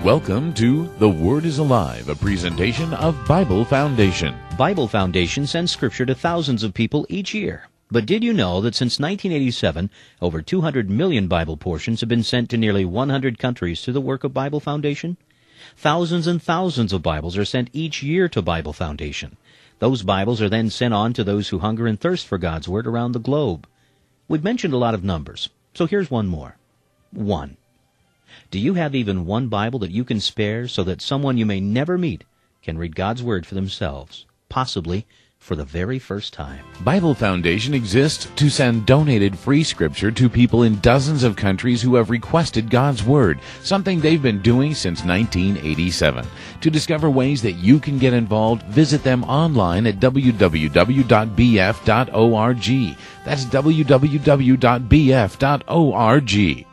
Welcome to The Word is Alive, a presentation of Bible Foundation. Bible Foundation sends Scripture to thousands of people each year. But did you know that since 1987, over 200 million Bible portions have been sent to nearly 100 countries through the work of Bible Foundation? Thousands and thousands of Bibles are sent each year to Bible Foundation. Those Bibles are then sent on to those who hunger and thirst for God's Word around the globe. We've mentioned a lot of numbers, so here's one more. 1. Do you have even one Bible that you can spare so that someone you may never meet can read God's Word for themselves, possibly for the very first time? Bible Foundation exists to send donated free Scripture to people in dozens of countries who have requested God's Word, something they've been doing since 1987. To discover ways that you can get involved, visit them online at www.bf.org. That's www.bf.org.